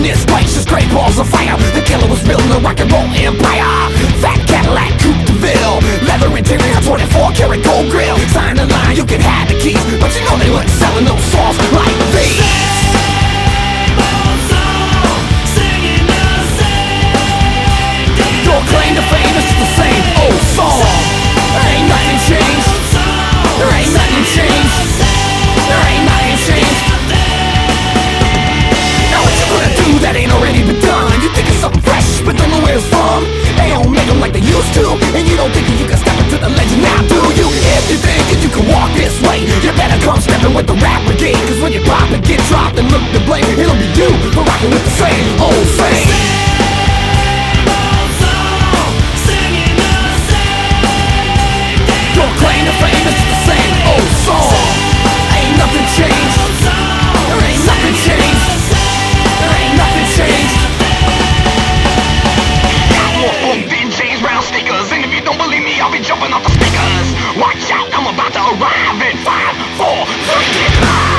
in this place, just great balls of fire. The killer was building a rock and roll empire. Fat Cadillac Coupe de Ville, leather interior, 24 karat gold grill. Sign the line, you can have the keys, but you know they weren't selling those songs like these. Your claim to fame is the same old song. There ain't nothing changed. There ain't nothing changed. There ain't nothing changed. Now what you gonna do that ain't already been done? You think it's something fresh, but don't know where it's from. They don't make them like they used to, and you don't think that you can step into the legend now, do you? If you think that you can walk this way, you better come stepping with the rap brigade. Cause when you pop and get dropped and look to blame, it'll be you for rocking with the same old same. Your claim to fame is the same old song. Ain't nothing changed. There ain't nothing changed. There ain't nothing changed. Got more funk than James Brown sneakers, and if you don't believe me, I'll be jumping off the speakers. Watch out, I'm about to arrive in 5, 4, 3.